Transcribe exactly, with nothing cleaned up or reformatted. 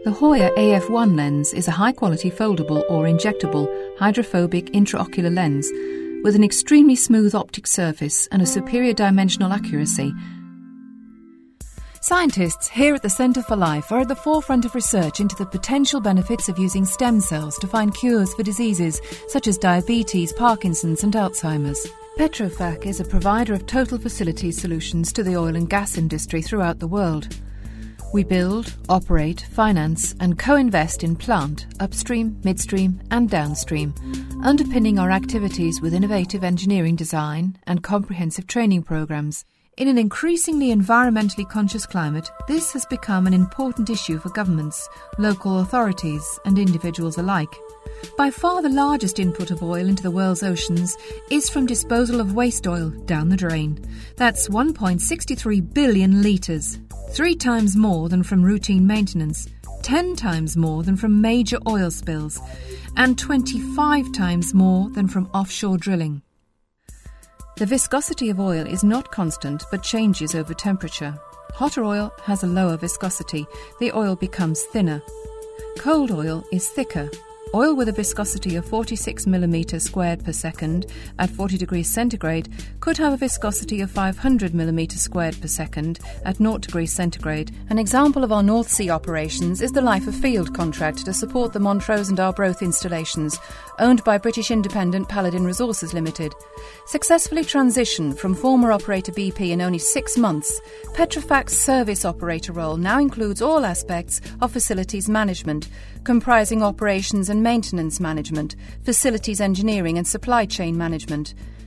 The Hoya A F one lens is a high-quality foldable or injectable hydrophobic intraocular lens with an extremely smooth optic surface and a superior dimensional accuracy. Scientists here at the Centre for Life are at the forefront of research into the potential benefits of using stem cells to find cures for diseases such as diabetes, Parkinson's and Alzheimer's. Petrofac is a provider of total facilities solutions to the oil and gas industry throughout the world. We build, operate, finance and co-invest in plant, upstream, midstream and downstream, underpinning our activities with innovative engineering design and comprehensive training programs. In an increasingly environmentally conscious climate, this has become an important issue for governments, local authorities and individuals alike. By far the largest input of oil into the world's oceans is from disposal of waste oil down the drain. That's one point six three billion litres, three times more than from routine maintenance, ten times more than from major oil spills, and twenty-five times more than from offshore drilling. The viscosity of oil is not constant but changes over temperature. Hotter oil has a lower viscosity. The oil becomes thinner. Cold oil is thicker. Oil with a viscosity of forty-six millimetres squared per second at forty degrees centigrade could have a viscosity of five hundred millimetres squared per second at zero degrees centigrade. An example of our North Sea operations is the Life of Field contract to support the Montrose and Arbroath installations, owned by British independent Paladin Resources Limited. Successfully transitioned from former operator B P in only six months, Petrofac's service operator role now includes all aspects of facilities management, comprising operations and maintenance management, facilities engineering and supply chain management.